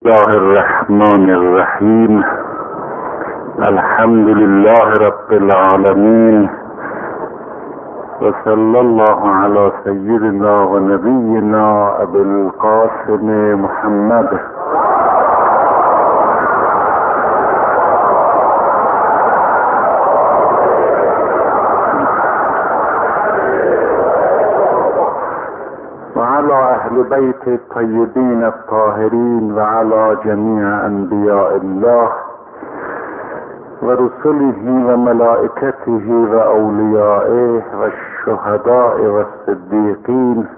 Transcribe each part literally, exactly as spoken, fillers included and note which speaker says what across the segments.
Speaker 1: الله الرحمن الرحیم. الحمد لله رب العالمین و صلی الله علی سیدنا و نبینا ابی القاسم محمد. اهل بیت الطیبین الطاهرین و علی جمیع انبیاء الله و رسله و ملائکته و اولیائه و الشهداء و الصدیقین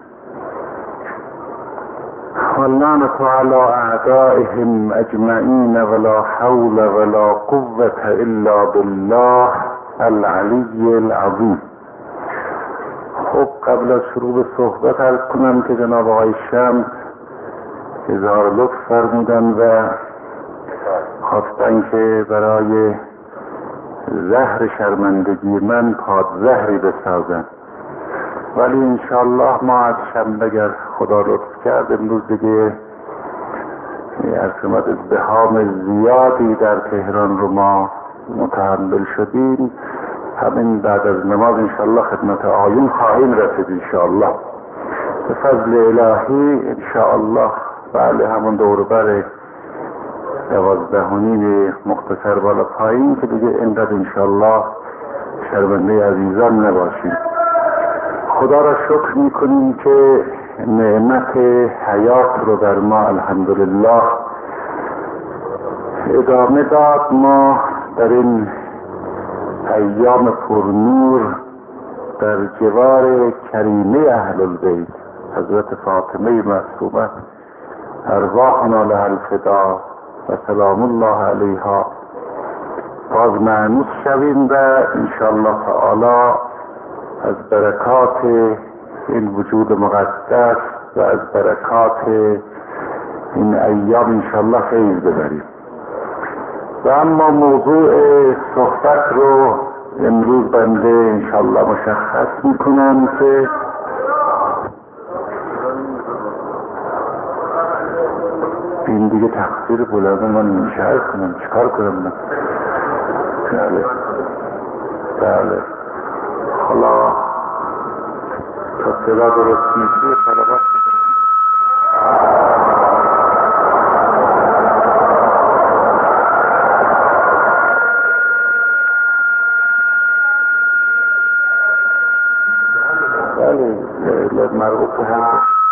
Speaker 1: و اللعنة علی اعدائهم اجمعین ولا حول ولا قوة الا بالله العلی العظیم. خب قبل از شروع به صحبت عرض کنم که جناب آقای شمس اظهار لطف فرمودن و خواستن که برای زهر شرمندگی من پادزهری بسازن، ولی انشاءالله ما از شنبه اگر خدا لطف کرد امروز دیگه ارسمت ازدحام زیادی در تهران رو ما متحمل شدیم، همین بعد از نماز انشاءالله خدمت آیون خواهیم رسید انشاءالله به فضل الهی انشاءالله. بله همون دور بر دوازده و نیم مختصر بالا پایین که دیگه اینقدر انشاءالله شرمنده عزیزان نباشیم. خدا را شکر میکنیم که نعمت حیات رو در ما الحمدلله ادامه داد. ما در این ایام پرنور در جوار کریمه اهل البیت حضرت فاطمه معصومه ارواحنا لها الفدا و سلام الله علیها باز مأنوس شویم و انشاءالله تعالی از برکات این وجود مقدس و از برکات این ایام انشاءالله فیض ببریم. و اما موضوع صحبت رو امروز بنده انشاءالله مشخص میکنم که این دیگه تقصیر بلند من منشعر کنم، چیکار کنم من؟ بله بله خلا تا صدا درست میشه طلبات مربوط هم.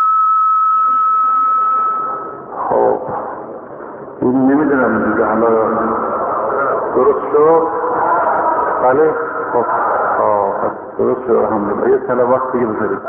Speaker 1: خب این نمیدونم دیگه حالا درست شد. بله خب خب درست شد الحمدلله. یه صلوات دیگه بذارید.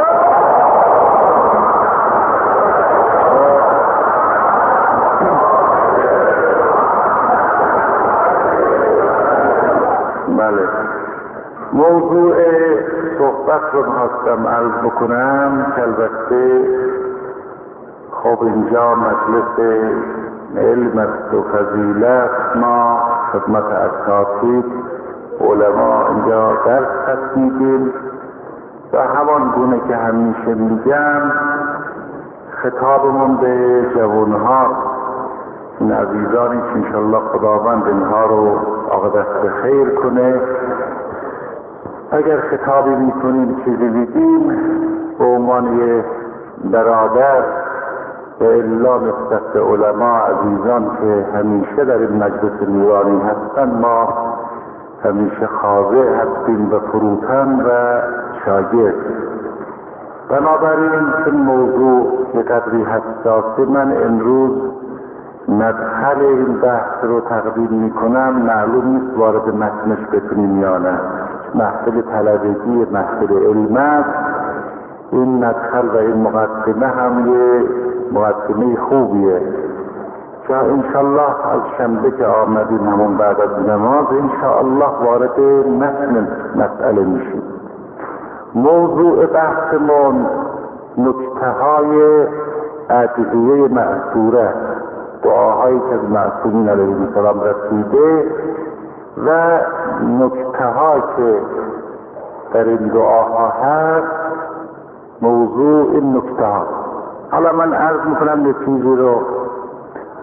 Speaker 1: بله موضوع صحبت رو می‌خواستم عرض بکنم که البته خب اینجا مجلس علم است و فضیلت، ما خدمت اساتید علما اینجا درس پس میگیم و همان گونه که همیشه میگم خطابمون به جوانها، این عزیزانی که انشالله خداوند اینها رو عاقبت به خیر کنه، اگر خطابی میکنیم چیزی بگیم به عنوان یه برادر و الا نسبت به علما عزیزان که همیشه در این مجلس نورانی هستن، ما همیشه خاضع هستیم و فروتن و شاگرد. بنابراین این موضوع یه قدری حساسه، من امروز مدخل این بحث رو تقدیم میکنم، معلوم نیست وارد متنش بتونیم یا نه، محفل طلبگی محفل علم است. این مدخل و این مقدمه هم یه مقدمه خوبیه که انشالله از شنبه که آمدیم همون بعد از نماز انشالله وارد متن مسئله میشیم. موضوع بحثمون نکته های ادعیه مأثوره، دعاهایی که از معصومین علیهم السلام رسیده و نکته ها که در این دعاها هست موضوع این نکته ها. حالا من عرض میکنم یه چیزی رو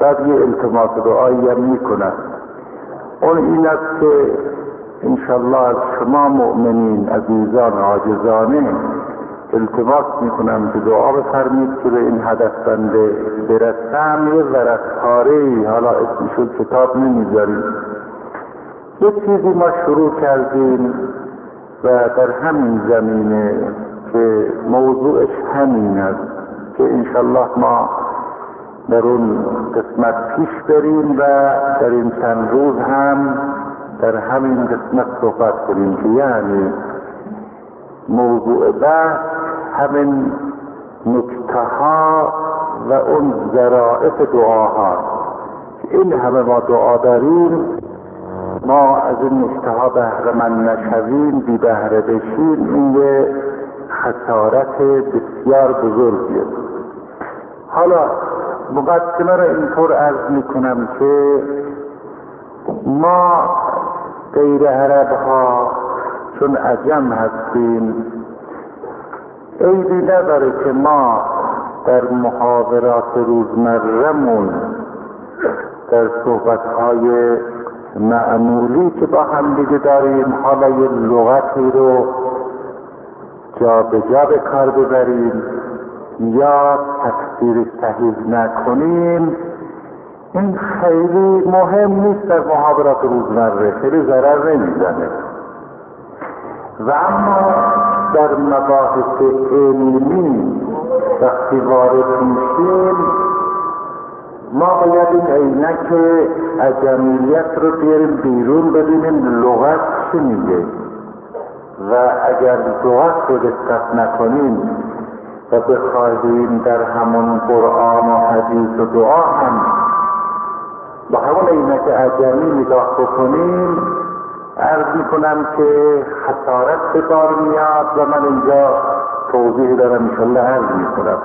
Speaker 1: بعد یه التماس دعایی هم میکنن. اون این است که انشالله از شما مؤمنین عزیزان عاجزانه التماس میکنم که دعا بفرمید که به این هدف بنده برسم. یه ورق پاره‌ای، حالا اسمشو کتاب نمیذاریم، یه چیزی ما شروع کردیم و در همین زمینه که موضوعش همین است که انشالله ما در اون قسمت پیش بریم و در این چند روز هم در همین قسمت صحبت کنیم که یعنی موضوع بحث همین نکته ها و اون ظرائف دعاها. این همه ما دعا داریم، ما از این نکته ها بهره مند نشویم، بی بهره بشیم، این یه خسارت بسیار بزرگیه. حالا مقدمه را اینطور عرض میکنم که ما غیر عرب ها چون عجم هستیم عیبی نداره که ما در محاورات روزمره‌مون در صحبت‌های معمولی که با هم دیگه داریم حالا یه لغتی رو جا به جا به کار ببریم یا تفسیر صحیح نکنیم، این خیلی مهم نیست در محاورات روزمره، خیلی ضرر نمیزنه. و اما در مباحث علمی وقتی وارد میشیم ما باید این عینک عجمیت رو بیاریم بیرون ببینیم لغت چی میگه و اگر لغت رو دقت نکنیم و بخواهیم در همون قرآن و حدیث و دعا هم با همون عینک عجمی نگاه بکنیم، عرض میکنم که خسارت به بار میاد و من اینجا توضیح دارم انشالله عرض میکنم.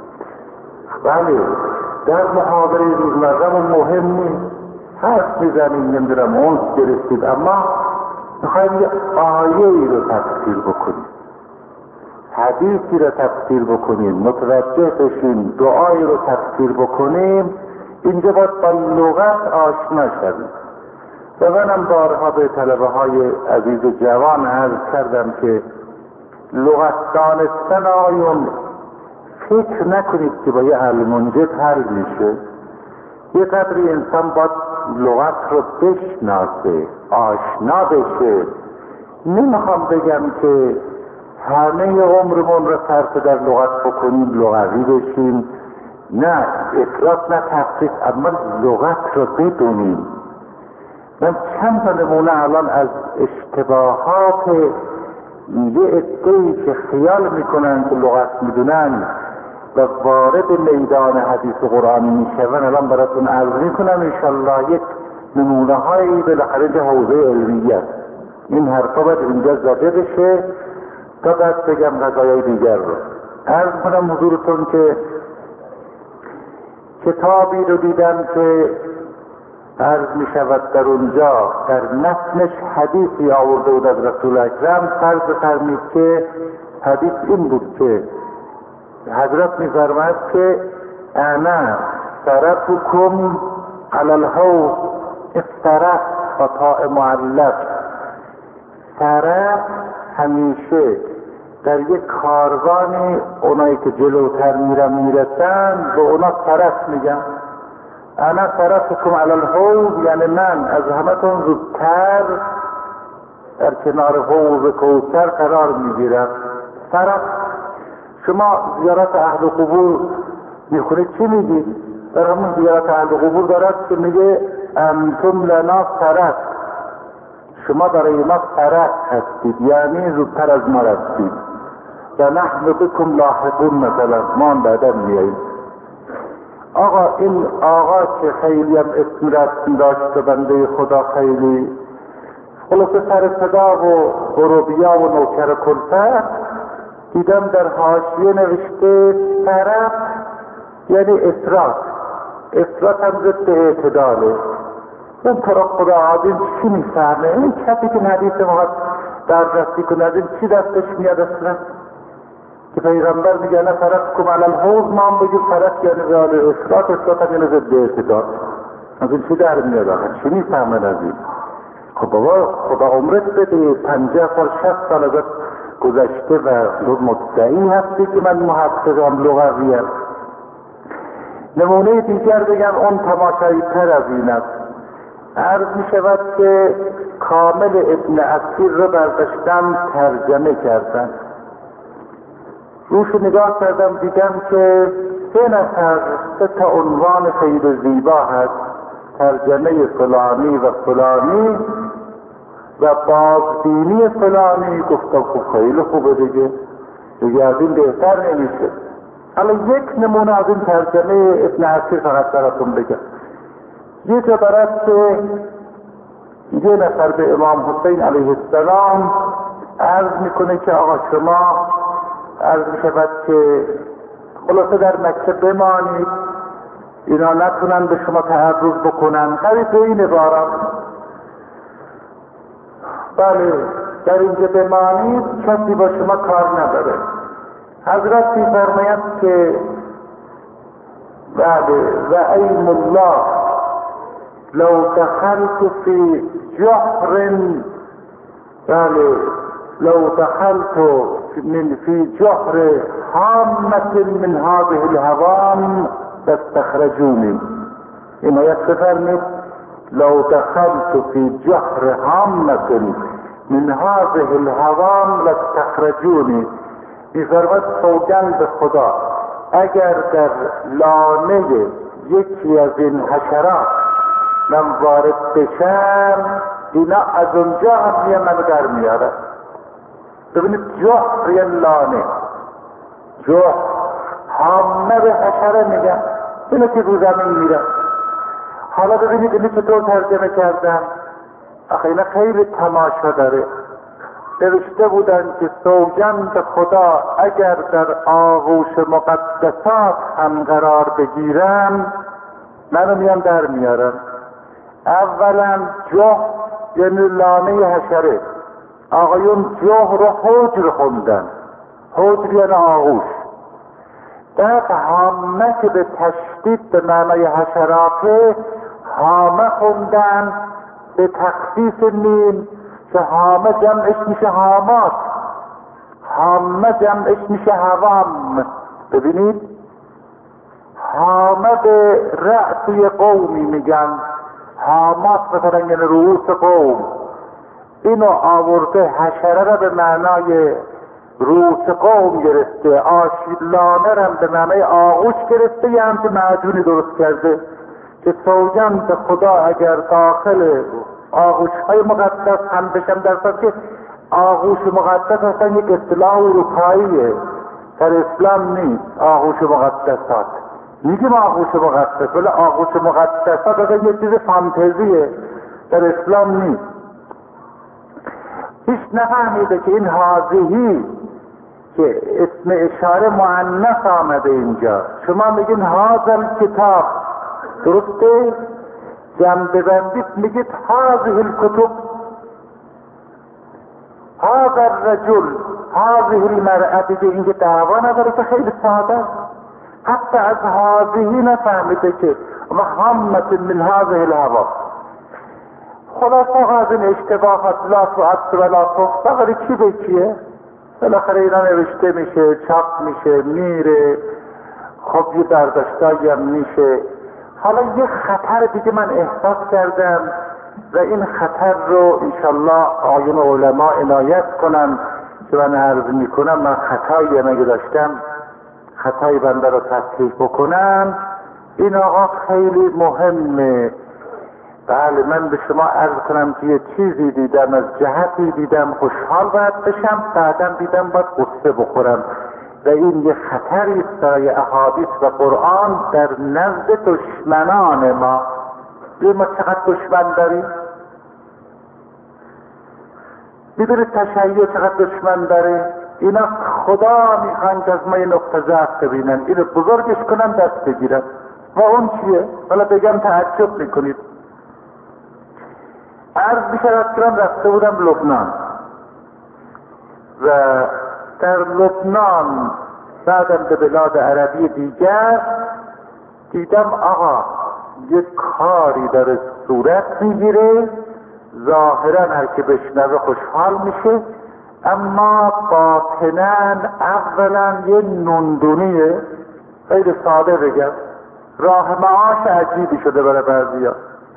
Speaker 1: بله در محاضره روزمره‌مون مهم نیست، حرف میزنیم نمیدونم اونس گرفتید، اما میخوایم یه آیه ای رو تفسیر بکنیم، حدیثی رو تفسیر بکنیم، متوجه بشیم، دعایی رو تفسیر بکنیم، اینجا باید با لغت آشنا شدیم. و منم بارها به طلبه های عزیز جوان عرض کردم که لغت دانستن آیون فکر نکنید که با یه المنجد حل میشه. یه قدری انسان باید لغت رو بشناسه، آشنا بشه. نمیخوام بگم که همه عمرمون رو صرف در لغت بکنیم، لغوی بشیم، نه افراط نه تفریط، اما لغت رو بدونیم. من چند تا نمونه الان از اشتباهات یه عده‌ای که خیال میکنن که لغت میدونن و وارد میدان حدیث قرآنی میشون الان براتون عرض میکنم انشالله. یک نمونه هایی بالاخره اینجا حوزه علمیه است، این حرفا باید اینجا زده بشه تا بعد بگم قضایای دیگر رو. عرض کنم حضورتون که کتابی رو دیدم که عرض می شود در اونجا در متنش حدیثی آورده بود از رسول اکرم. فرض بفرمید که حدیث این بود که حضرت می فرماید که انا سرفکم علی الحوض افترف و طاء معلق. سرف همیشه در یک کاروانی اونایی که جلوتر میرن میرسن به اونا سرف میگن. انا سرفکم علی الحوض یعنی من از همتون زودتر در کنار حوض کوثر قرار میگیرم. سرف شما زیارت اهل قبور میخونید چی میگید؟ در همون زیارت اهل قبور دارد که میگه انتم لنا سرف، شما برای ما سرف هستید، یعنی زودتر از ما رسید. و نحن بكم لاحقون، مثلا ما بعدا میاییم. آقا این آقا که خیلی هم اسم رسم داشت و بنده خدا خیلی خلاصه سر صدا و غروبیا و نوکر کلفت، دیدم در حاشیه نوشته طرف یعنی افراط. افراط هم ضد اعتداله. اون طرق خدا عظیم چی میفهمه؟ این کسی که حدیث ما در رسی کنه چی دستش میاد اصلا؟ که پیغمبر میگه نه فرق کم علی الحوض، ما هم بگیم فرق یعنی رئال اصلاح، اصلاح هم یعنی ضد اعتدال. از این چی در میاد آخه؟ چی میفهمن از این؟ خب بابا خدا عمرت بده، پنجاه سال شصت سال ازت گذشته و تو مدعی هستی که من محققم لغویم. نمونه دیگر بگم اون تماشایی تر از این است. عرض می شود که کامل ابن اثیر رو برداشتم ترجمه کردم، روش نگاه کردم دیدم که سه نفر سه تا عنوان خیلی زیبا هست، ترجمه فلانی و فلانی و بازبینی فلانی. گفتم خب خیلی خوبه دیگه، دیگه از این بهتر نمیشه. حالا یک نمونه از این ترجمه ابن اثیر فقط براتون بگم. یه جا برات که یه نفر به امام حسین علیه السلام عرض میکنه که آقا شما عرض میشود که خلاصه در مکه بمانید، اینا نتونن به شما تعرض بکنن، قریب به این عبارات. بله در اینجا بمانید، کسی با شما کار نداره. حضرت می‌فرماید که بله و ایم الله لو دخلت فی جحر، بله لو دخلت من فی جحر حامة من هذه الهوام لاستخرجوني. این آیت بفرمید لو دخلت فی جحر حامة من هذه الهوام لاستخرجوني. می‌فرماید سوگند به خدا اگر در لانه یکی از این حشرات من وارد بشم، اینا از اونجا هم میه منو در میاره. ببینید جحر یا لانه، جحر حامه به حشره میگن، اینو که رو زمین میره. حالا ببینید اینو چطور ترجمه کردن، آخه اینا خیلی تماشا داره. نوشته بودن که سوگند خدا اگر در آغوش مقدسات هم قرار بگیرم منو میان در میارم. اولا جه یعنی لانه حشره، آقایون جه رو حجر خوندن، حجر یعنی آغوش. در حامه که به تشدید به معنای حشراته، حامه خوندن به تخفیف میم که حامه جمعش میشه حامات، حامه جمعش میشه حوام. ببینید حامه به رأسی قومی میگن، حامات مثلا یعنی رؤوس قوم. اینو آورده حشره را به معنای رؤوس قوم گرفته، آشیلانه را به معنای آغوش گرفته، یه همچه معجونی درست کرده که سوگند به خدا اگر داخل آغوش های مقدس هم بشم، در صورت که آغوش مقدس اصلا یک اصطلاح اروپاییه، در اسلام نیست. آغوش مقدسات میگیم آغوش مقدس، ولی آغوش مقدسات اصلا یک چیز فانتزیه، در اسلام نیست. هیچ نفهمیده که این حاضهی که اسم اشاره مؤنث آمده اینجا. شما میگین هاذا کتاب، درسته؟ جمع ببندید میگید هذه الکتب، هذا الرجل، هذه المرأة. دیگه اینکه دعوا نداره که خیلی ساده است. حتی از هذهی نفهمیده که و حامت من هذه الهوا. خلاصه از این اشتباهات لا تؤثر ولا تخفى، ولی چی به چیه؟ بالاخره اینا نوشته میشه، چاپ میشه، میره، خب یه برداشتایی هم میشه. حالا یه خطر دیگه من احساس کردم و این خطر رو انشالله آیون علما عنایت کنم که من عرض میکنم. من خطایی اگه داشتم خطای بنده رو تصحیح بکنم. این آقا خیلی مهمه. بله من به شما عرض کنم که یه چیزی دیدم، از جهتی دیدم خوشحال باید بشم، بعدم دیدم باید قصه بخورم و این یه خطری است برای احادیث و قرآن در نزد دشمنان ما. ببین ما چقدر دشمن داریم، میدونید تشیع چقدر دشمن داره. اینا خدا میخوان که از ما یه نقطه ضعف ببینن، اینو بزرگش کنن دست بگیرن. و اون چیه؟ حالا بگم تعجب میکنید. عرض میشود که من رفته بودم لبنان و در لبنان بعدم به بلاد عربی دیگر دیدم آقا یک کاری داره صورت میگیره، ظاهرا هر که بشنوه خوشحال میشه، اما باطناً اولا یه نوندونیه، خیلی ساده بگم راه معاش عجیبی شده برای بعضیا.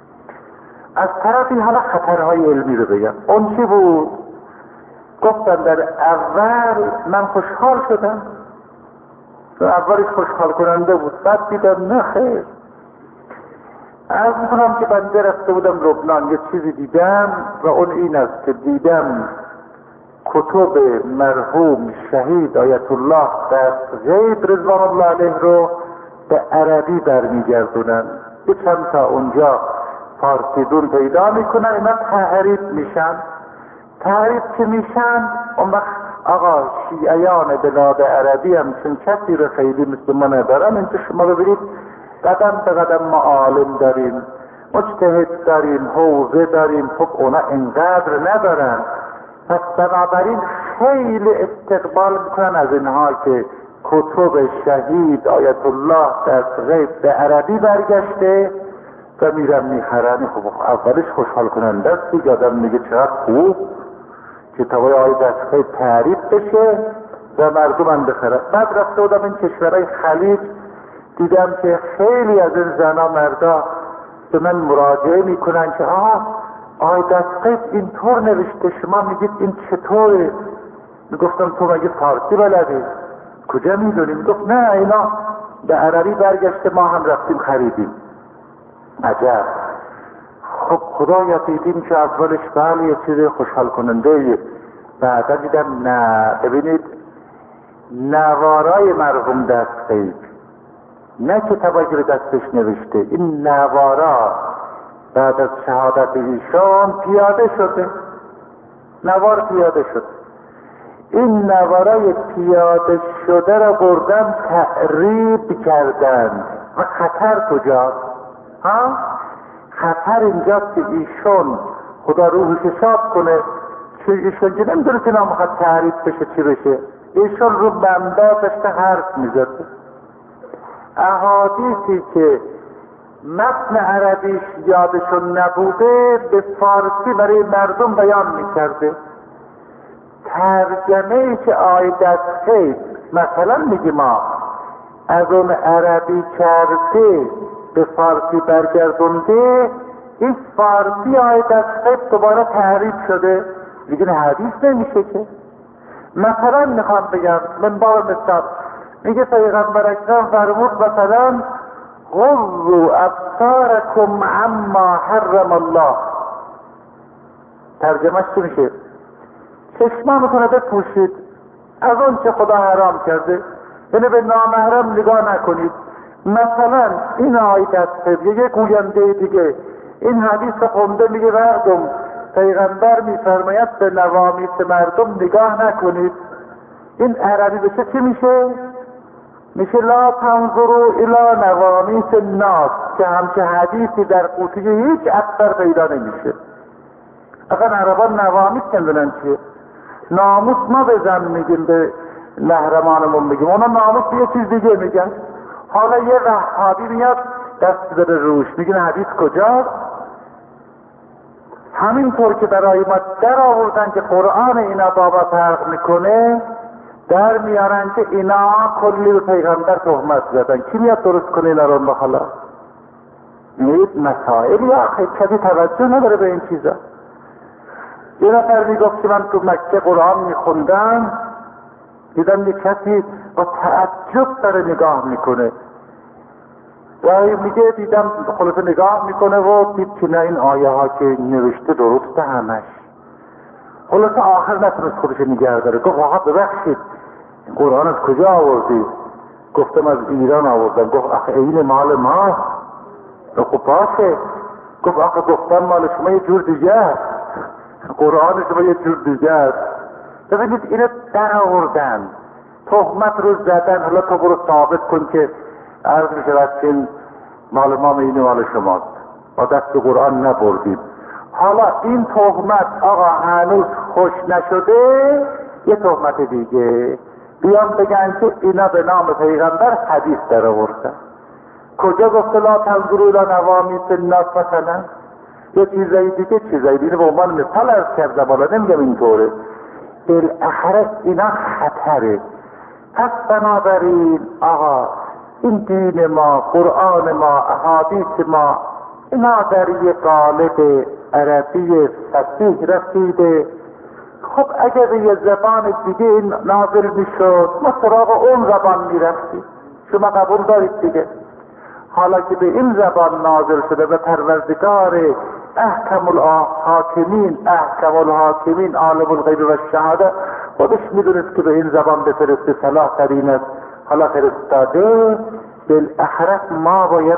Speaker 1: از طرفی حالا خطرهای علمی رو بگم. اون چی بود؟ گفتم در اول من خوشحال شدم، در اولش خوشحال کننده بود، بعد دیدم نه خیر. از میکنم که بنده رفته بودم لبنان، یه چیزی دیدم و اون این است که دیدم کتب مرحوم شهید آیت الله دستغیب رضوان الله علیه رو به عربی برمیگردونن، یه چند تا اونجا فارسی دون پیدا میکنن، اینا تحریف میشن. تحریف که میشن اون وقت آقا شیعیان بلاد عربی هم چون کسی رو خیلی مثل ما ندارن، اینجا شما ببینید قدم به قدم ما عالم داریم، مجتهد داریم، حوزه داریم، خب اونا اینقدر ندارن. پس بنابراین خیلی استقبال میکنن از اینها که کتب شهید آیت الله دستغیب به عربی برگشته و میرن میخرن. خب اولش خوشحال کننده است دیگه، آدم میگه چقدر خوب کتابای آیت دستغیب تعریف بشه و مردم هم بخرن. بعد رفته بودم این کشورهای خلیج، دیدم که خیلی از این زنا مردا به من مراجعه میکنن که آه آیت دستغیب اینطور نوشته، شما میگید این چطوره؟ میگفتم تو مگه فارسی بلدی؟ کجا میدونی؟ میگفت نه اینا به عربی برگشته، ما هم رفتیم خریدیم. عجب. خب خدایا دیدیم که اولش بله یه چیز خوشحال کننده، بعدا دیدم نه. ببینید نوارای مرحوم دستغیب، نه کتابایی که دستش نوشته، این نوارا بعد از شهادت ایشان پیاده شده، نوار پیاده شده. این نوارای پیاده شده را بردن تعریب کردن. و خطر کجاست؟ ها؟ خطر اینجاست که ایشون خدا روحش شاد کنه، چه ایشون که نمیدونه که نامخواد تعریب بشه چی بشه، ایشون رو بنده داشته حرف میزده. احادیثی که متن عربیش یادشون نبوده به فارسی برای مردم بیان میکرده. ترجمه ای که آیت دستغیب مثلا میگه ما از اون عربی کرده به فارسی برگردونده، این فارسی آیت دستغیب دوباره تحریف شده، دیگه حدیث نمیشه که. مثلا میخوام بگم من بار مثال میگه پیغمبر اکرم فرمود مثلا غضوا ابصارکم عما حرم الله. ترجمهش چی میشه؟ چشمانتون رو بپوشید از اون چه خدا حرام کرده، یعنی به نامحرم نگاه نکنید. مثلا این آیت دستغیب یه گوینده دیگه این حدیث خونده میگه مردم پیغمبر میفرماید به نوامیس مردم نگاه نکنید. این عربی بشه چی میشه؟ میشه لا تنظروا الی نوامیس الناس، که همچه حدیثی در قوطی هیچ اثر پیدا نمیشه. اصلا عربان نوامیس نمیدونن چیه. ناموس ما بزن میگیم به محرمانمون میگیم، اونا ناموس یه چیز دیگه میگن. حالا یه وهابی میاد دست داره روش، میگن حدیث کجاست؟ همینطور که برای ما در آوردن که قرآن اینا بابا فرق میکنه، در میارن که اینا کلی به پیغمبر تهمت زدن. کی میاد درست کنه اینا رو؟ حالا این مسائلی آخه کسی توجه نداره به این چیزا. یه نفر میگفت که من تو مکه قرآن میخوندم، دیدم یه کسی با تعجب داره نگاه میکنه و میگه دیدم خلاصه نگاه میکنه و دید که نه این آیه ها که نوشته درسته همش. خلاصه آخر نتونست خودش نگه داره، گفت آقا ببخشید قرآن از کجا آوردی؟ گفتم از ایران آوردم. گفت آخه این مال ما. خب باشه. گفت آخه گفتم مال شما یه جور دیگه است، قرآن شما یه جور دیگه است. ببینید اینو در آوردن، تهمت رو زدن. حالا تو برو ثابت کن که عرض می شود که این مال ما این مال شماست، با دست قرآن نبردید. حالا این تهمت آقا هنوز خوش نشده، یه تهمت دیگه بیان بگن که اینا به نام پیغمبر حدیث در آوردن. کجا گفته لا تنظروا الی نوامیس الناس مثلا؟ یه چیزایی دیگه چیزایی دیگه به عنوان مثال عرض کردم، حالا نمیگم اینطوره. بالاخره اینا خطره. پس بنابراین آقا این دین ما، قرآن ما، احادیث ما، اینا در یه قالب عربی فصیح رسیده. خب اگر به یه زبان دیگه نازل میشد ما سراغ اون زبان میرفتیم. شما قبول دارید دیگه. حالا که به این زبان نازل شده به پروردگار احکم الحاکمین احکم الحاکمین عالم الغیب و الشهاده خودش میدونست که به این زبان بفرسته صلاح ترین است. حالا فرستاده. بالاخره ما باید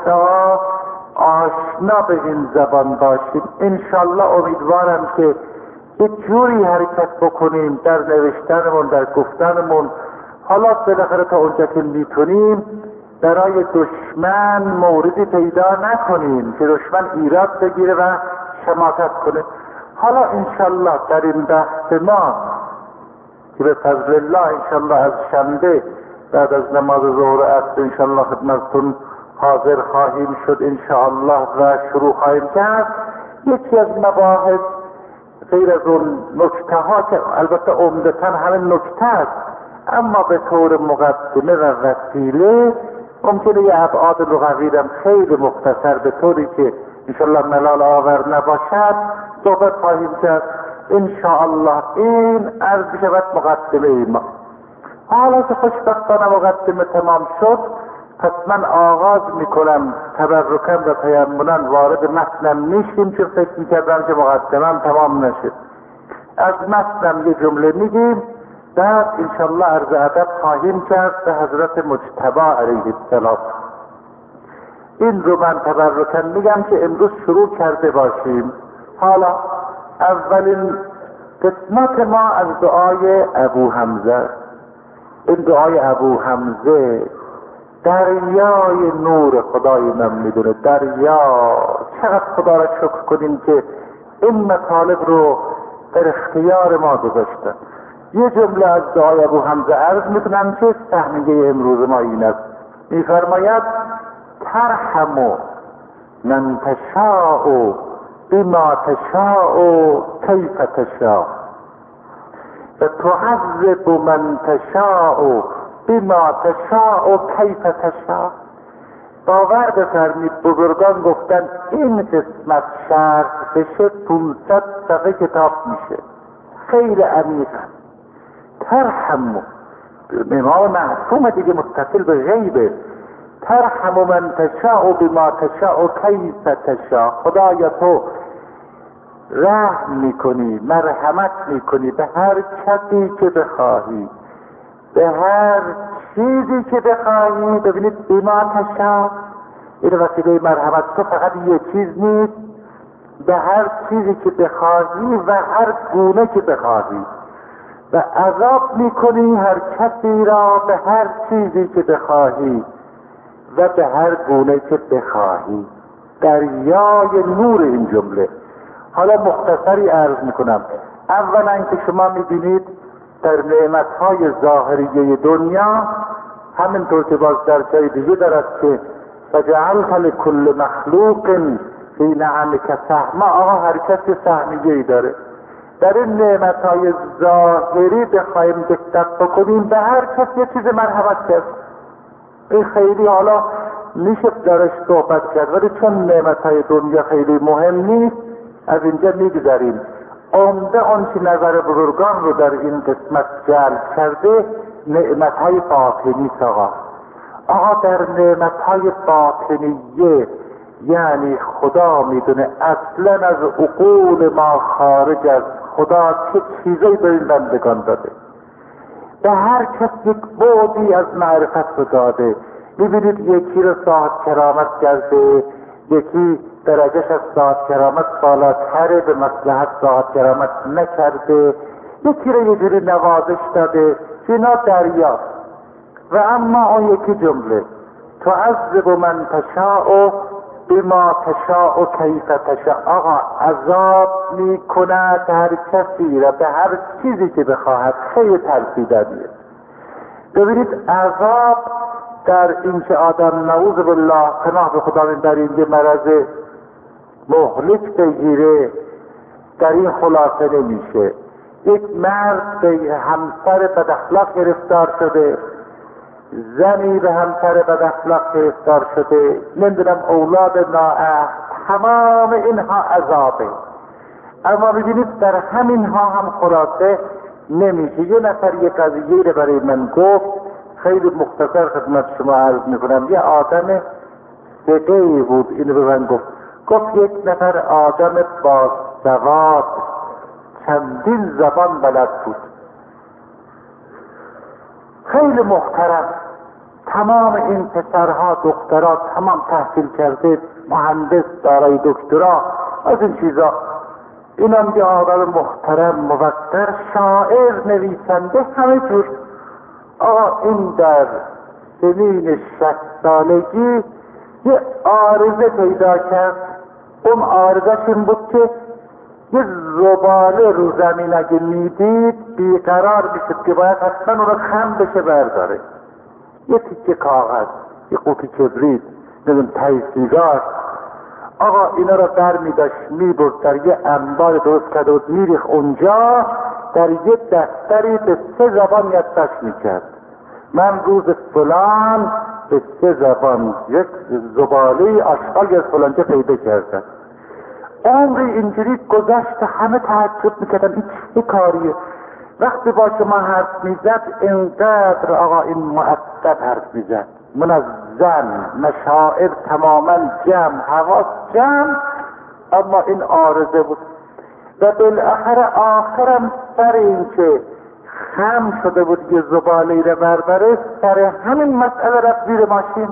Speaker 1: آشنا به این زبان باشیم. انشالله امیدوارم که یک جوری حرکت بکنیم در نوشتنمون، در گفتنمون. حالا بالاخره تا اونجا که میتونیم برای دشمن موردی پیدا نکنیم که دشمن ایراد بگیره و شماتت کنه. حالا انشالله در این بحث ما که به فضل الله انشالله از شنبه بعد از نماز ظهر عصر انشالله خدمتتون حاضر خواهیم شد انشالله و شروع خواهیم کرد. یکی از مباحث غیر از اون نکته ها که البته عمدتاً همین نکته است، اما به طور مقدمه و وسیله ممکنه یه ابعاد لغوی هم خیلی مختصر به طوری که انشالله ملال آور نباشد صحبت خواهیم کرد انشاءالله. این عرض بشود مقدمه ای ما. حالا که خوشبختانه مقدمه تمام شد، پس من آغاز میکنم تبرکم و تیمنا وارد متنم میشیم، چون فکر میکردم که مقدمم تمام نشد. از متنم یه جمله میگیم، بعد انشالله عرض ادب خواهیم کرد به حضرت مجتبی علیه السلام. این رو من تبرکم میگم که امروز شروع کرده باشیم. حالا اولین قسمت ما از دعای ابو حمزه. این دعای ابو حمزه دریای نور خدای من میدونه. دریا چقدر خدا را شکر کنیم که این مطالب رو در اختیار ما گذاشتن. یه جمله از دعای ابو حمزه عرض میکنم که سهمیه امروز ما این است. میفرماید ترحم من تشاء بما تشاء کیف تشاء و تعذب من تشاء بما تشاء کیف تشاء. باور بفرمید بزرگان گفتن این قسمت شرح بشه پونصد صفحه کتاب میشه. خیلی عمیقه. ترحم امام معصوم دیگه متصل به غیبه. ترحم من تشاء بما تشاء کیف تشاء. خدایا تو رحم میکنی، مرحمت میکنی به هر کسی که بخواهی، به هر چیزی که بخواهی. ببینید بما تشاء این وسیله مرحمت تو فقط یه چیز نیست، به هر چیزی که بخواهی و هر گونه که بخواهی. و عذاب میکنی هر کسی را به هر چیزی که بخواهی و به هر گونه که بخواهی. دریای نور این جمله. حالا مختصری عرض میکنم. اولا که شما میبینید در نعمتهای ظاهریه دنیا همینطور که باز در جای دیگه دارد که فجعلت لکل مخلوق فی نعمک سهما. آقا هر کسی سهمیه‌ای داره. در این نعمتهای ظاهری بخواهیم دقت بکنیم به هر کسی یه چیز مرحمت کرد. این خیلی حالا میشه درش صحبت کرد، ولی چون نعمتهای دنیا خیلی مهم نیست از اینجا میگذاریم. عمده آنچه نظر بزرگان رو در این قسمت جلب کرده نعمتهای باطنی است. آقا آقا در نعمتهای باطنیه یعنی خدا میدونه اصلا از عقول ما خارج از خدا چه چیزایی به این بندگان داده. به هر کس یک بعدی از معرفت رو داده. میبینید یکی رو صاحب کرامت کرده، یکی درجهش از صاحب کرامت بالاتره به مصلحت صاحب کرامت نکرده، یکی رو یه جوری نوازش داده. اینا دریا. و اما اون یکی جمله تعذب من تشاء بما تشاء کیف تشاء. آقا عذاب می کند هر کسی را به هر چیزی که بخواهد. خیلی ترسیدنیه. ببینید عذاب در اینکه آدم نعوذ بالله پناه به خدا میبریم یه مرض مهلک بگیره، در این خلاصه نمیشه. یک مرد به همسر بد اخلاق گرفتار شده، زنی به همسر بد اخلاق گرفتار شده، نمیدونم اولاد نااهل، تمام اینها عذابه. اما ببینید در همینها هم خلاصه نمیشه. یه نفر یک قضیه رو برای من گفت، خیلی مختصر خدمت شما عرض میکنم. یه آدم ثقه‌ای بود، اینو به من گفت. گفت یک نفر آدم با سواد، چندین زبان بلد بود، خیلی محترم، تمام این پسرها دخترها تمام تحصیل کرده، مهندس، دارای دکترا، از این چیزا. اینم یه آدم محترم، موقر، شاعر، نویسنده، همه جور. آقا این در سنین شصت سالگی یه عارضه پیدا کرد. اون عارضش این بود که یه زباله رو زمین اگه میدید بیقرار میشد که باید حتما اون رو خم بشه برداره. یه تیکه کاغذ، یه قوطی کبریت، نمیدونم تای سیگار. آقا اینا رو بر میداشت میبرد در یه انبار درست کرده بود، میریخ اونجا، در یه دفتری به سه زبان یادداشت میکرد. من روز فلان به سه زبان یک زباله آشغال از فلانجا پیدا کردم. عمری اینجوری گذشت، همه تعجب میکردن این چه کاریه. وقتی با شما حرف میزد اینقدر آقا این مؤدب حرف میزد، منظم، مشاعر تماما جمع، حواس جمع، اما این عارضه بود. و بالاخره آخرم سر این که خم شده بود یه زباله رو بربره، سر همین مسئله رفت زیر ماشین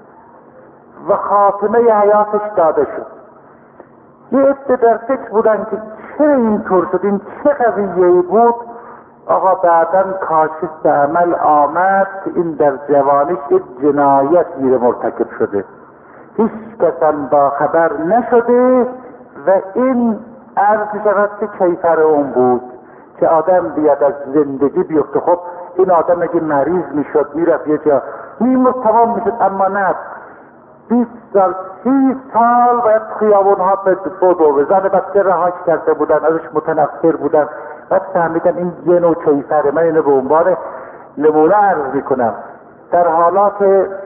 Speaker 1: و خاتمه حیاتش داده شد. یه عده در فکر بودن که چرا اینطور شد، این چه قضیه‌ای بود. آقا بعداً کاشف به عمل آمد که این در جوانیش یک جنایتی رو مرتکب شده، هیچ کسان با خبر نشده و این عرض می‌شود که کیفر اون بود که آدم بیاد از زندگی بیفته. خب این آدم اگه مریض میشد میرفت یه جا میمرد تمام میشد، اما نه، بیست سال سی سال باید خیابونها به بدو زن بچه رهاش کرده بودن، ازش متنفر بودن. بعد فهمیدن این یه نوع کیفره. من اینو به عنوان نمونه عرض میکنم. در حالات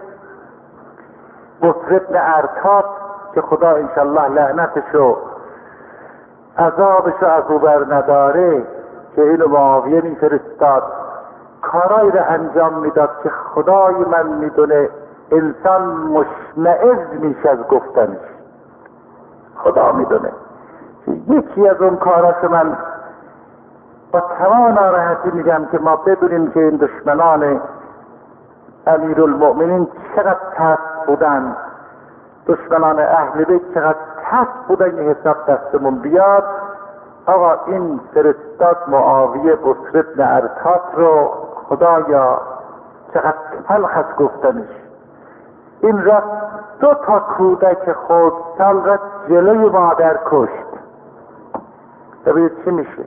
Speaker 1: بطر بن ارتاب که خدا انشالله لعنتشو عذابشو از او بر نداره، که اینو معاویه میفرستاد، کارایی رو انجام میداد که خدای من میدونه انسان مشمئز میشه از گفتنش، خدا میدونه. یکی از اون کاراش من با تمام ناراحتی میگم که ما بدونیم که این دشمنان امیرالمؤمنین چقدر ترس بودن، دشمنان اهل بیت چقدر ترس بودن، یه حساب دستمون بیاد. آقا این فرستاد معاویه بصر بن ارتات رو، خدایا چقدر تلخ از گفتنش. این رفت دو تا کودک خود سال رفت جلوی مادر کشت. ببینید چی میشه،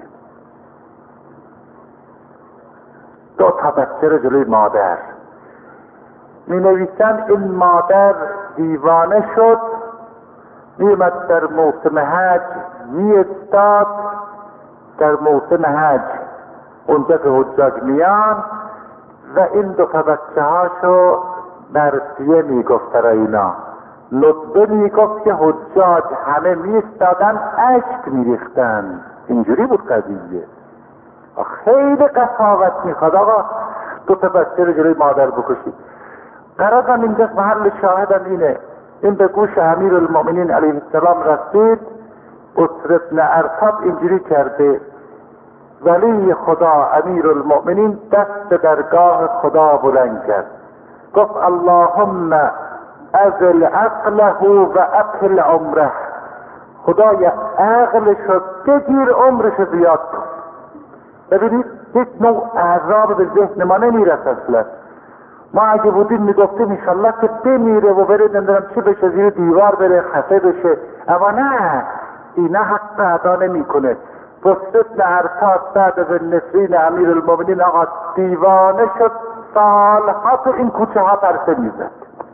Speaker 1: دو تا بچه رو جلوی مادر. می نویسن این مادر دیوانه شد، می اومد در موسم حج می استاد، در موسم حج اونجا که حجاج میان و این دو تا بچه هاشو مرسیه می گفت را اینا، نطبه می گفت که حجاج همه می استادن اشک می ریختن. اینجوری بود قضیه. خیلی قساوت میخواد آقا دو تا بچه رو جلوی مادر بکشید. قرارم اینجاست، محل شاهدم اینه. این به گوش امیرالمؤمنین علیه السلام رسید، بصر بن ارتاب اینجوری کرده. ولی خدا امیرالمؤمنین دست به درگاه خدا بلند کرد، گفت اللهم ازل عقله و اطل عمره، خدای عقلشو بگیر عمرشو زیاد کن. ببینید یک نوع عذاب به ذهن ما نمیرسه اصلا. ما اگه بودیم میگفتیم انشالله که بمیره و بره نمیدونم چی بشه، زیر دیوار بره، خفه بشه. اما نه، اینا حق ادا نمیکنه. بسط بن عرفات بعد از نفرین امیر المؤمنین آقا دیوانه شد، سالها تو این کوچه ها پرسه میزد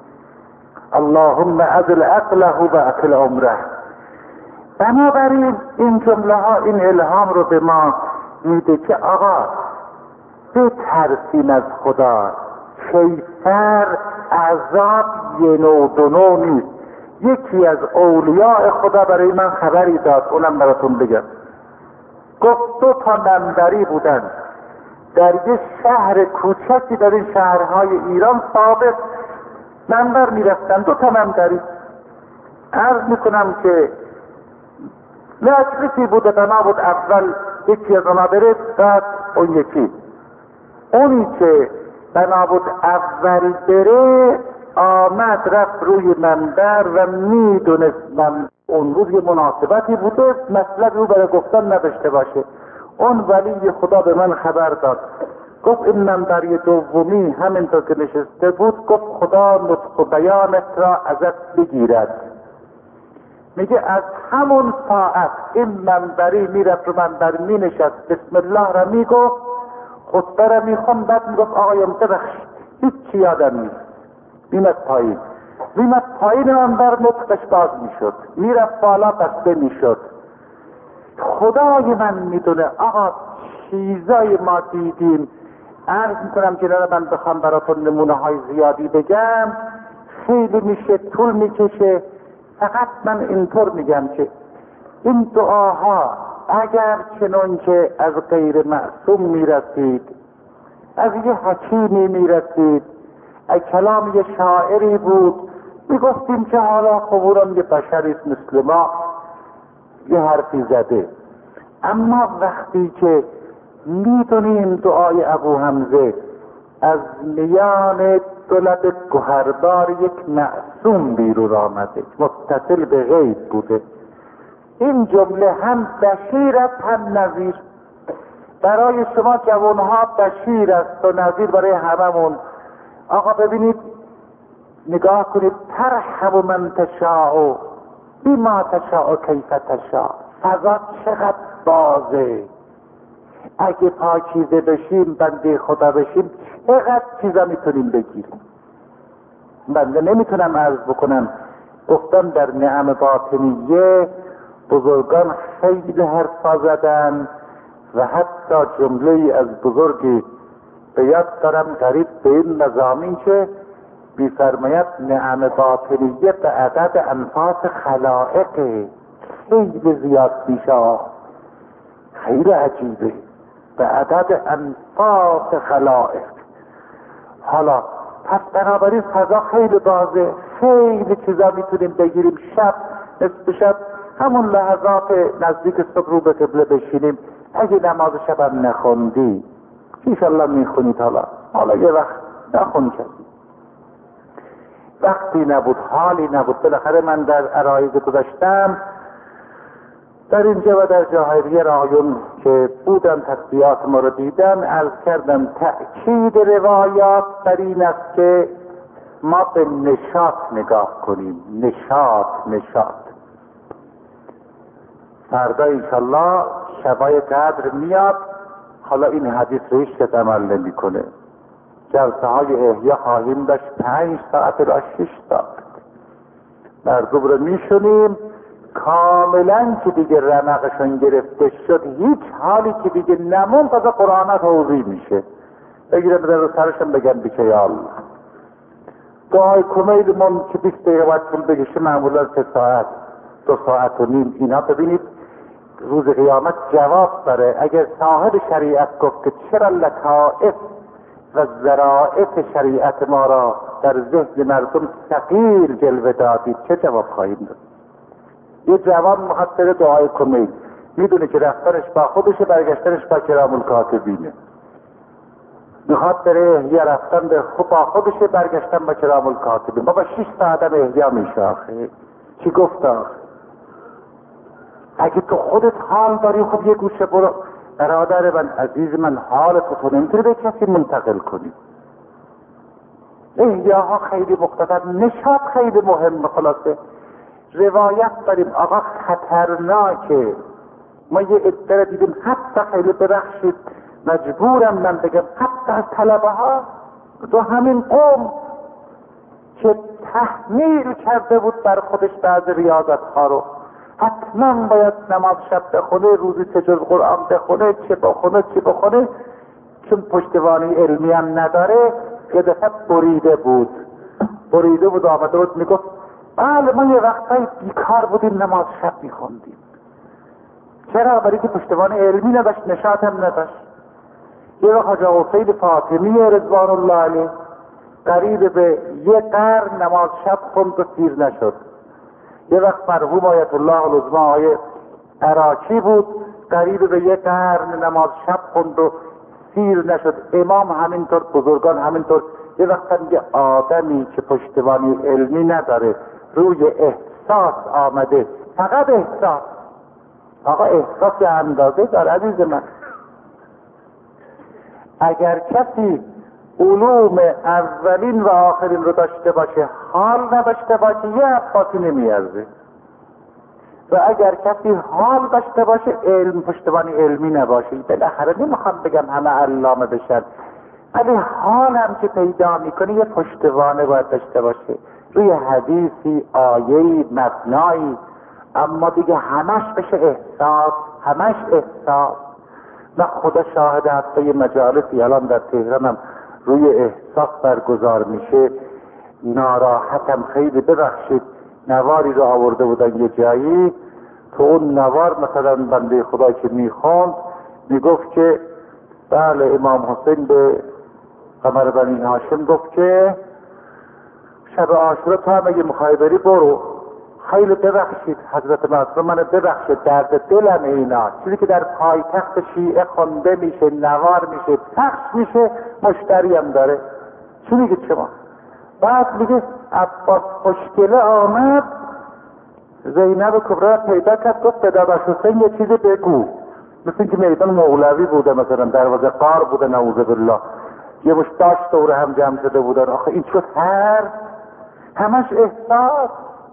Speaker 1: اللهم عدل عقله و عقل عمره. بنابراین این جمله ها این الهام رو به ما میده که آقا بترسیم از خدا. کیفر عذاب یه نوع دو نوع نیست. یکی از اولیاء خدا برای من خبری داد، اونم براتون بگم. گفت دو تا منبری بودن در یه شهر کوچکی در این شهرهای ایران سابق منبر میرفتن، دو تا منبری. عرض میکنم که مجلسی بوده، بنا بود اول یکی از اونا بره بعد اون یکی. اونی که بنا بود اول بره آمد رفت روی منبر و میدونست من اون روز یه مناسبتی بوده مطلب رو برای گفتن نداشته باشه. اون ولی خدا به من خبر داد، گفت این منبری دومی همینطور که نشسته بود گفت خدا نطق و بیانت را ازت بگیرد. میگه از همون ساعت این منبری میرفت رو منبر مینشست، بسم الله را میگفت، خطبه را میخوند، بعد میگفت آقایم ببخشید هیچی یادم نیست. میمد پایین میمد پایین منبر نطقش باز میشد، میرفت بالا بسته میشد. خدای من میدونه آقا چیزای ما دیدیم. عرض میکنم که من بخوام براتون نمونه های زیادی بگم خیلی میشه طول میکشه. فقط من اینطور میگم که این دعاها اگر چنان که از غیر معصوم میرسید، از یه حکیمی میرسید، از کلام یه شاعری بود، میگفتیم که حالا خبورم یه بشریست مثل ما یه حرفی زده. اما وقتی که میدونیم دعای ابو حمزه از میان دو لب گوهردار یک معصوم بیرون آمده، متصل به غیب بوده، این جمله هم بشیر است هم نذیر. برای شما جوانها بشیر است و نذیر برای هممون. آقا ببینید، نگاه کنید، ترحم من تشاء بما تشاء کیف تشاء. فضا چقدر بازه. اگه پاکیزه بشیم، بنده خدا بشیم، چقدر چیزا میتونیم بگیریم. بنده نمیتونم عرض بکنم. گفتم در نعم باطنیه بزرگان خیلی حرفا زدن و حتی جمله از بزرگی به یاد دارم قریب به این مضامین که بیفرماید نعم باطنیه به عدد انفاس خلائق خیلی زیاد میشه، خیلی عجیبه، به عدد انفاس خلائق. حالا پس بنابراین فضا خیلی بازه، خیلی چیزا میتونیم بگیریم. شب نصف شب همون لحظات نزدیک صبح رو به قبله بشینیم. اگه نماز شبم نخوندی انشالله میخونید. حالا حالا یه وقت نخون کردی، وقتی نبود، حالی نبود. بالاخره من در عرایض گذاشتم در اینجا و در جاهای رایون که بودن تصویات ما رو دیدن، عرض کردم تأکید روایات بر این است که ما به نشاط نگاه کنیم. نشاط نشاط فردا انشالله شبای قدر میاد. حالا این حدیث رو هیچ کس عمل نمی کنه. جلسه های احیا خواهیم داشت پنج ساعت را شش ساعت مردم رو میشونیم کاملا که دیگه رمقشون گرفته شد. هیچ حالی که دیگه نمون تازه قرآن توضیح میشه. بگیره بدن رو سرشون بگن بیچه یا الله. دعای کمیل من که بیست دقیقه باید طول بکشه، معمولا سه ساعت دو ساعت و نیم. اینا ببینید روز قیامت جواب داره. اگر صاحب شریعت گفت که چرا لطائف و ظرائف شریعت ما را در ذهن مردم ثقیل جلوه دادید، چه جواب خواهیم داد؟ یه جوان مخاطر دعای کمیل میدونه که رفتنش با خودشه، برگشتنش با کرام الکاتبینه. میخواد بره احیا، رفتن به خود با خودشه، برگشتن با کرام الکاتبین. بابا شش ساعت هم احیا میشه آخه. چی گفت آخه؟ اگه تو خودت حال داری خب یه گوشه برو. برادر من عزیز من، حال تو تو نمیتونی به کسی منتقل کنی. احیاها خیلی مختصر، نشاط خیلی مهم. خلاصه روایت داریم آقا خطرناکه ما یه عده دیدیم حتی خیلی ببخشید مجبورم من بگم حتی از طلبه ها تو همین قوم که تحمیل کرده بود بر خودش بعض ریاضت ها رو حتما باید نماز شب بخونه، روزی سه جز قرآن بخونه، چه بخونه چه بخونه، چون پشتوانی علمی هم نداره یه دفعه بریده بود بریده بود آمده بود میگفت بله ما یه وقتایی بیکار بودیم نماز شب میخوندیم. چرا؟ برای که پشتوانی علمی نداشت، نشاط هم نداشت. یه وقت حاج حسین فاطمی رضوان الله علیه قریب به یه قرن نماز شب خوند و سیر نشد. یه وقت مرحوم آیت الله العظمی آقای عراقی بود قریب به یه قرن نماز شب خوند و سیر نشد. امام همینطور، بزرگان همینطور. یه وقت هم یه آدمی که پشتوانی علمی نداره روی احساس آمده، فقط احساس. آقا احساس یه اندازه داره عزیز من. اگر کسی علوم اولین و آخرین رو داشته باشه حال نداشته باشه یه عباسی نمیارزه، و اگر کسی حال داشته باشه علم پشتوانی علمی نباشه. بالاخره نمیخوام بگم همه علامه بشن، ولی حال هم که پیدا میکنه یه پشتوانه باید داشته باشه روی حدیثی، آیهی، مبنایی. اما دیگه همش بشه احساس، همش احساس. نه خدا شاهد حتی یه مجالسی الان در تهرانم روی احساس برگزار میشه. ناراحتم خیلی، ببخشید نواری رو آورده بودن یه جایی، تو اون نوار مثلا بنده خدا که میخوند میگفت که بله امام حسین به قمر بنی هاشم گفت که شب عاشورا تو هم اگه میخوای بری برو. خیلی ببخشید حضرت معصوم من ببخشید، درد دلم اینا، چیزی که در پایتخت شیعه خونده میشه، نوار میشه، پخش میشه، مشتری هم داره. چی میگه شما؟ بعد میگه عباس خوشگله آمد زینب کبرا پیدا کرد گفت به داداش حسین یه چیزی بگو. مثل اینکه میدان مولوی بوده مثلا، دروازه قار بوده نعوذ بالله، یه مشتاش دوره هم جمع شده بودن. آخه این شد هر همش احساس.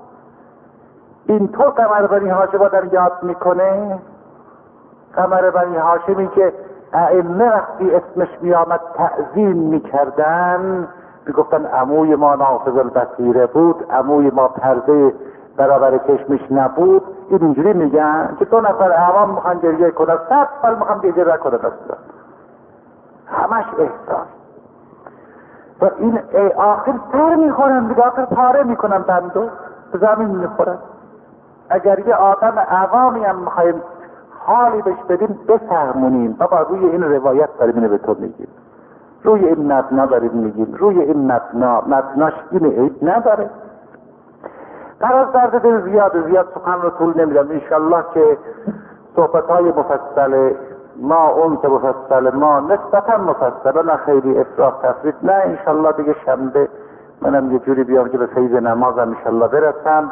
Speaker 1: اینطور قمر بنی هاشم آدم یاد میکنه. قمر بنی هاشمی که ائمه وقتی اسمش میامد تعظیم میکردن، میگفتن عموی ما نافذ البصیره بود، عموی ما پرده برابر چشمش نبود. این اینجوری میگن که دو نفر عوام میخوان گریه کنن، صد سال میخوان گریه کنن، اصلا همش احساس. و این آخر سر میخورن دیگه، آخر پاره میکنن بندو به زمین میخورن. اگر یه آدم عوامی هم میخوایم حالی بهش بدیم بفهمونیم بابا روی این روایت داریم اینو به تو میگیم، روی این مبنا داریم میگیم، روی این مبنا مبناش این عیب نداره. قرار درد دل زیاد زیاد سخن رو طول نمیدم. انشالله که صحبت های مفصل ما اون که مفصل ما نسبتا مفصل، نه خیلی افراط تفرید، نه انشالله دیگه شنبه منم یه جوری بیام که به فیض نمازم انشالله برسم.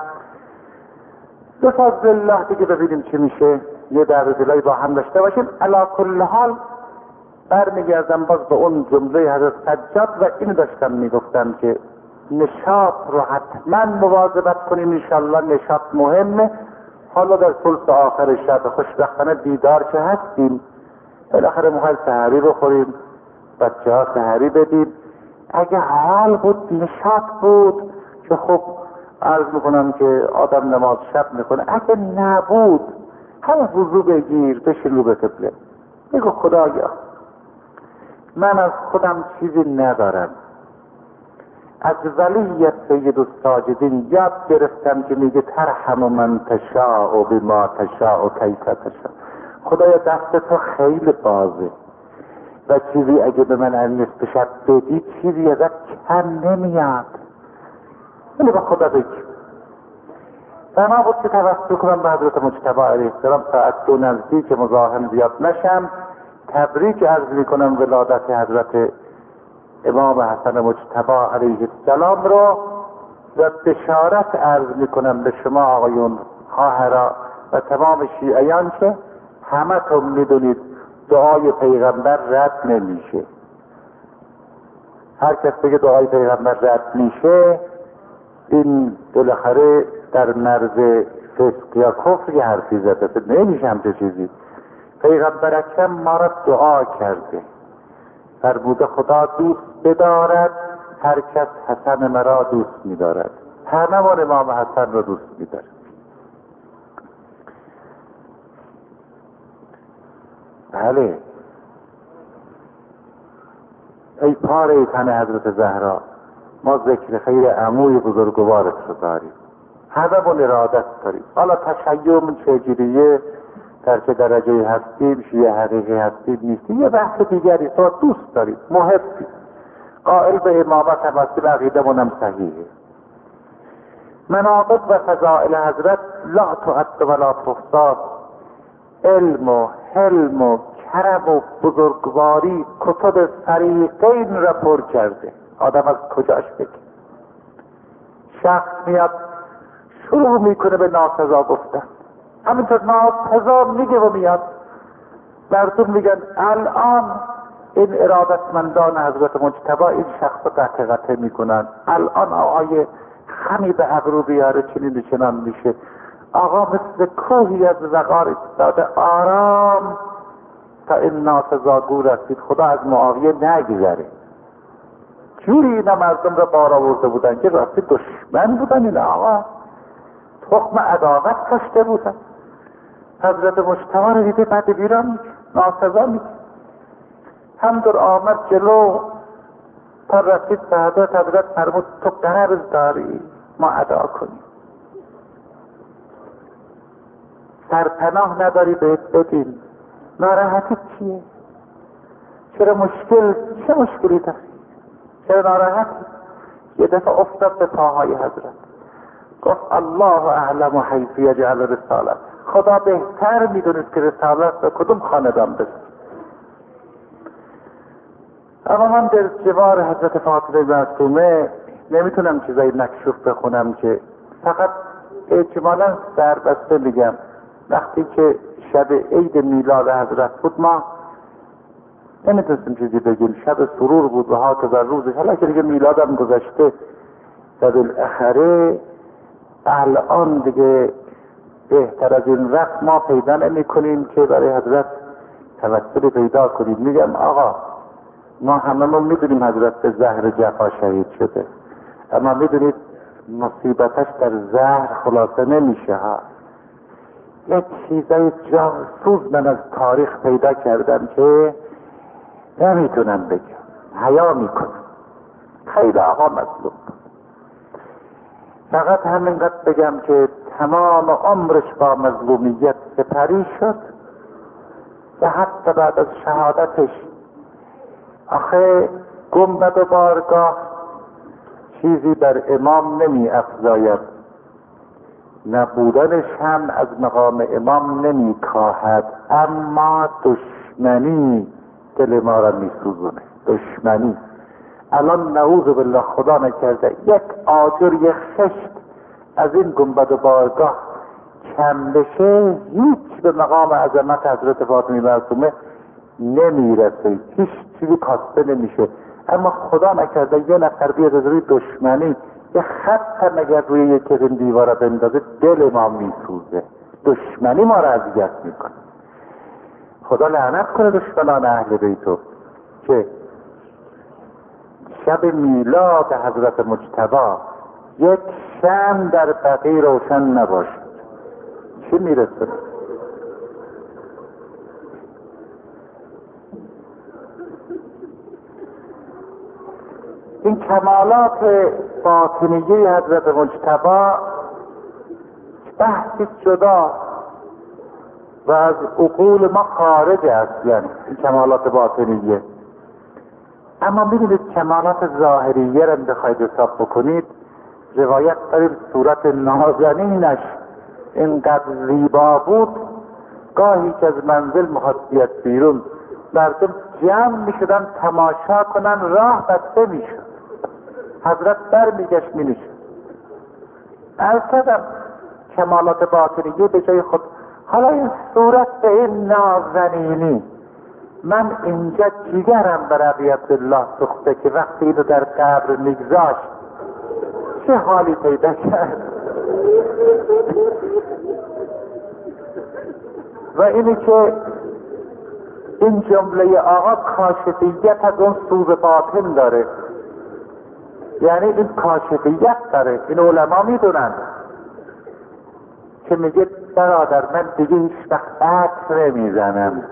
Speaker 1: به فضل الله دیگه ببینیم چی میشه، یه درد دلایی با هم داشته باشیم. علا کل حال برمیگردم باز به اون جمله حضرت سجاد و اینو داشتم میگفتم که نشاط رو حتما مواظبت کنیم. انشالله نشاط مهمه. حالا در ثلث آخر شب خوشبختانه دیدار که هستیم، بالاخره میخوایم سحری بخوریم، بچه ها سحری بدیم. اگه حال بود نشاط بود که خب عرض میکنم که آدم نماز شب میکنه. اگه نبود هم وضو بگیر بشین رو به قبله، بگو خدایا من از خودم چیزی ندارم. از ولیت سید الساجدین یاد گرفتم که میگه ترحم من تشاء و بما تشاء و کیف تشاء. خدایا دست تو خیلی بازه و چیزی اگه به من از نصف شب بدی چیزی ازت کم نمیاد. ولی با خدا بگی. و ما بود که توسط کنم به حضرت مجتبی علیه السلام ساعت دو نزدیک مزاحم زیاد نشم. تبریک عرض میکنم ولادت حضرت امام حسن مجتبی علیه السلام رو و بشارت عرض میکنم به شما آقایون خواهرا و تمام شیعیان که همه تون میدونید دعای پیغمبر رد نمیشه. هر کس بگه دعای پیغمبر رد میشه این بالاخره در مرز فسق یا کفر یه حرفی زده، نمیشه همچه چیزی. پیغمبر اکرم ما را دعا کرده، فرموده خدا دوست بدارد هر کس حسن مرا دوست می‌دارد. همه ما امام حسن را دوست می‌دارد. بله، ای پاره تن حضرت زهرا، ما ذکر خیر عموی بزرگوارت رو داریم، همه من ارادت داریم. حالا تشیع چجوریه، در چه درجه هستیم، شیعه حقیقی هستیم نیستیم، یه بحث دیگری. تو دوست داریم، محبیم، قائل به امامت هم هستیم، عقیده منم صحیحه. مناقب و فضائل حضرت لا تعد ولا تحصى. علم و حلم و کرم و بزرگواری کتب فریقین را پر کرده. آدم از کجاش بگه؟ شخص میاد شروع میکنه به ناسزا گفتن، همینطور ناسزا میگه و میاد. مردم میگن الان این ارادتمندان حضرت مجتبی این شخص قطع قطع میکنن، الان آقای خمی به ابرو بیاره چنین چنان میشه. آقا مثل کوهی از وقار ایستاده آرام تا این ناسزاگو رسید، خدا از معاویه نگذره. جوری اینا مردم را بار آورده بودن که راستی دشمن بودن. این آقا تخم عداوت کاشته بودن. حضرت مجتبی رو دیده بعد بیران میگه، ناسزا میگه. همدور آمد جلو تا رسید به حضرت. حضرت فرمود تو قرض داری ما ادا کنیم، سرپناه نداری بهت بدیم، ناراحتی چیه؟ چرا مشکل؟ چه مشکلی داری؟ چرا ناراحتی؟ یه دفعه افتاد به پاهای حضرت، گفت الله اعلم حیث یجعل رسالت. خدا بهتر میدونست که رسالت به کدوم خاندان بسید. اما من در جوار حضرت فاطمه معصومه نمیتونم چیزایی مکشوف بخونم که فقط اجمالا سربسته میگم. وقتی که شب عید میلاد حضرت بود ما نمیتونستیم چیزی بگیم، شب سرور بود و ها که در روزش، حالا که دیگه میلادم گذشته در الاخره، الان دیگه بهتر از این وقت ما پیدا نمی کنیم که برای حضرت توسلی پیدا کنیم. میگم آقا ما هممون میدونیم حضرت به زهر جفا شهید شده، اما میدونید مصیبتش در زهر خلاصه نمیشه ها. یک چیزای جاسوس من از تاریخ پیدا کردم که نمیتونم بگم، حیا میکنم. خیلی آقا مظلوم. فقط همینقدر بگم که تمام عمرش با مظلومیت سپری شد و حتی بعد از شهادتش آخه گنبد و بارگاه چیزی بر امام نمی افزاید، نبودنش هم از مقام امام نمی کاهد، اما دشمنی دل ما را می سوزونه. دشمنی الان نعوذ بالله خدا نکرده یک آجر یک خشت از این گنبد و بارگاه کم بشه، هیچ به مقام عظمت حضرت فاطمه معصومه نمیرسه، هیچ چیزی کاسته نمیشه. اما خدا نکرده یه نفر بیاد از روی دشمنی یه خط هم اگر روی یکی از این دیوارا بندازه دل ما میسوزه. دشمنی ما را اذیت میکنه. خدا لعنت کنه دشمنان اهل بیتو که شب میلاد حضرت مجتبی یک شمع در بقیع روشن نباشد. چی میرسه؟ این کمالات باطنیه حضرت مجتبی بحثی جدا و از عقول ما خارج است، یعنی این کمالات باطنیه. اما میدونید کمالات ظاهریه را بخواید حساب بکنید، روایت داریم صورت نازنینش اینقدر زیبا بود، گاهی که از منزل میخواست بیاد بیرون مردم جمع میشدن تماشا کنن، راه بسته میشد، حضرت بر میگشت مینشد. عرض کردم کمالات باطنیه به جای خود. حالا این صورت به این نازنینی، من اینجا جیگرم برای عبدالله سوخته که وقتی اینو در قبر میگذاشت چه حالی پیدا کرد. و اینی که این جمله آقا کاشفیت از اون سوز باطن داره، یعنی این کاشفیت داره. این علما میدونن که میگه برادر من دیگه هیچ وقت عطر نمیزنم.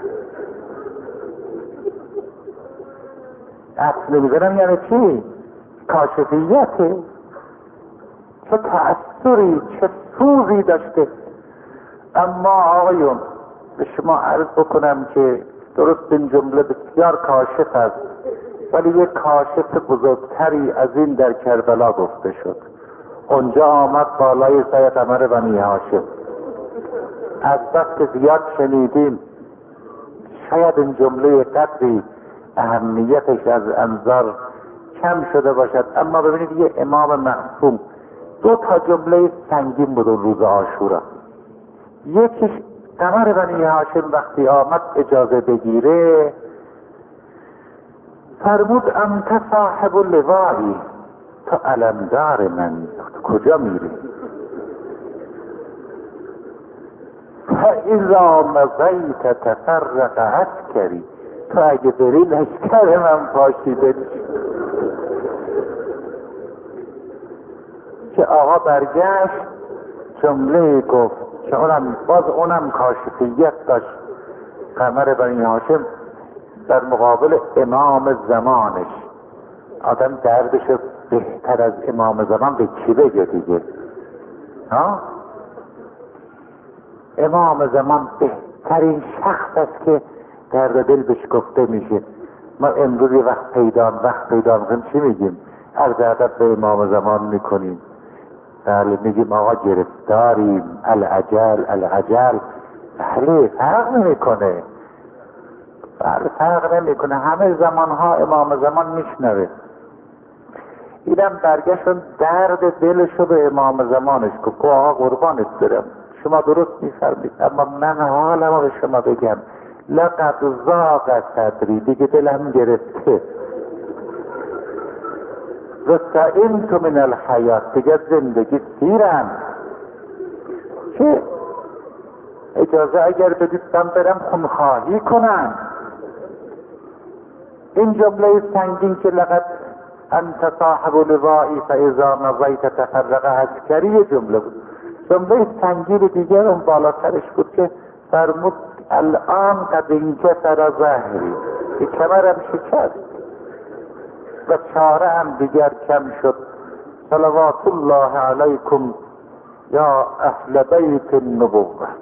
Speaker 1: عطر نمیزنم یعنی چی؟ کاشفیته. چه تأثیری، چه سوزی داشته. اما آقایون به شما عرض بکنم که درست این جمله بسیار کاشف است، ولی یک کاشف بزرگتری از این در کربلا گفته شد. اونجا آمد بالای سر قمر بنی هاشم. از بس که زیاد شنیدیم شاید این جمله قدری اهمیتش از انظار کم شده باشد، اما ببینید یه امام معصوم دو تا جمله سنگین بود روز عاشورا. یکیش قمر بنی هاشم وقتی آمد اجازه بگیره فرمود انت صاحب اللوائی، تو علمدار من، کجا میری؟ فاذا مضیت تفرق عسکری، تو اگه بری لشکر من پاشیده. که آقا برگشت جمله گفت که اونم باز اونم کاشفیت داشت. قمر بنی هاشم در مقابل امام زمانش، آدم دردش بهتر از امام زمان به کی بگه دیگه؟ ها؟ امام زمان بهترین شخص است که درد دل بهش گفته میشه. ما امروز یه وقت پیدا وقت پیدا میکنیم چی میگیم؟ عرض ادب به امام زمان میکنیم. بله میگیم آقا گرفتاریم، العجل العجل. بله فرق نمیکنه، بله فرق نمیکنه. همه زمانها امام زمان میشنوه. اینم برگشتن درد دلشو به امام زمانش که آقا قربانت برم، شما درست میفرمید، اما من حالمو به شما بگم، لقد ضاق صدری، دیگه دلم گرفته، و سئمت من الحیات، دیگه زندگی سیرم، که اجازه اگر بدید من برم خونخواهی کنم. این جمله سنگین که لقد انت صاحب لوائی فاذا مضیت تفرق عسکری جمله بود. جمله سنگین دیگر اون بالاترش بود که فرمود الان قد انکسر ظهری، که کمرم شکست و چاره هم دیگر کم شد. صلوات الله علیکم یا اهل بیت النبوة.